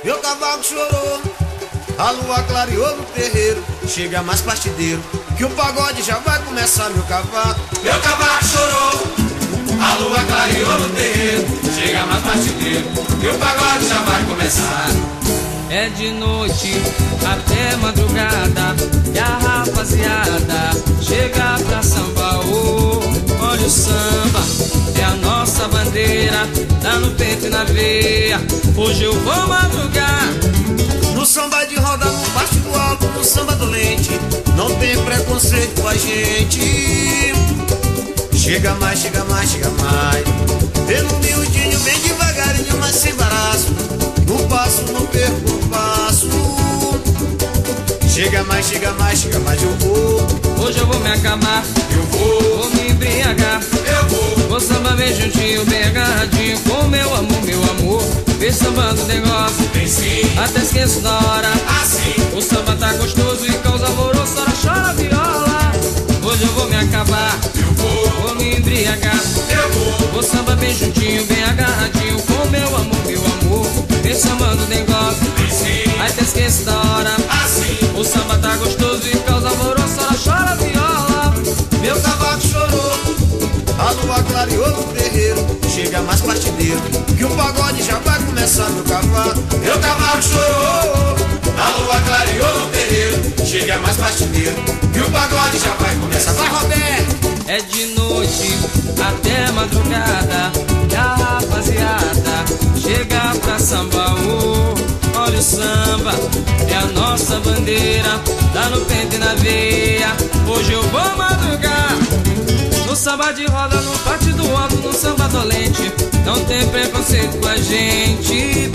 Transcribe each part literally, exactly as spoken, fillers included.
meu cavaco chorou. A lua clareou no terreiro, chega mais partideiro, que o pagode já vai começar, meu cavaco. Meu cavaco chorou, a lua clareou no terreiro, chega mais partideiro, que o pagode já vai começar. É de noite até madrugada, e a rapaziada chega pra samba. Oh, olha o samba, é a nossa bandeira, tá no peito e na veia. Hoje eu vou madrugar no samba de roda, no baixo do alto, no samba dolente. Não tem preconceito com a gente. Chega mais, chega mais, chega mais. Pelo miudinho, bem devagarinho, mas sem embaraço. No passo, não perco o passo. Chega mais, chega mais, chega mais, eu vou. Hoje eu vou me acabar, eu vou. Vou me embriagar, eu vou. Vou samba bem juntinho, bem agarradinho, com meu amor, meu amor. Vem sambando o negócio, vem sim, até esqueço da hora. Assim, o samba tá gostoso e causa alvoroço, ora chora viola. Hoje eu vou me acabar, eu vou. Vou me embriagar, eu vou. Vou samba bem juntinho, bem agarradinho, com meu amor, meu amor. Vem sambando o negócio, vem sim, até esqueço da hora. Assim, o samba tá gostoso e causa alvoroço, ora chora viola. Meu cavaco chorou, a lua clareou no terreiro, chega mais partideiro, que o pagode já vai começar, meu cavaco. Meu cavaco chorou, a lua clareou no terreiro, chega mais partideiro, que o pagode já vai começar. Vai, Roberto! É de noite até madrugada, e a rapaziada chega pra samba. Oh, olha o samba, é a nossa bandeira, tá no peito e na veia. Hoje eu vou madrugar no samba de roda, no parte do alto, no samba dolente. Não tem preconceito com a gente.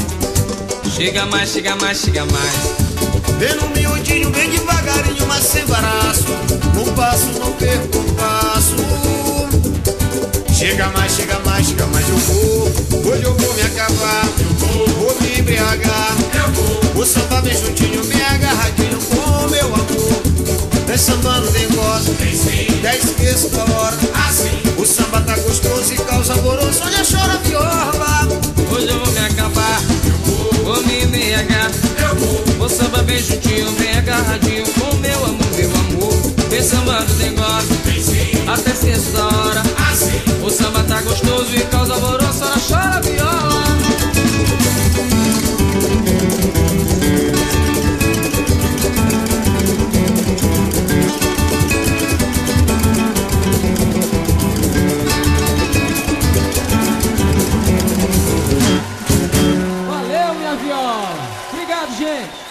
Chega mais, chega mais, chega mais. Vem no miudinho, bem devagarinho, mas sem embaraço. No passo, não perco o passo. Chega mais, chega mais, chega mais, eu vou. Hoje eu vou me acabar, eu vou. Vou me embriagar, eu vou. O samba bem juntinho, bem agarradinho, com meu amor. Vem sambando, vem gosta, vem sim, até esqueço da hora. Assim, o samba tá gostoso e causa alvoroço, olha chora viola. Hoje eu vou me acabar, eu vou. Vou me embriagar, eu vou. Vou samba bem juntinho, bem agarradinho, com meu amor, meu amor. Vem sambando o negócio, vem sim, até esqueço da hora. Assim, o samba tá gostoso e causa alvoroço, ora chora viola. Valeu, minha viola. Obrigado, gente.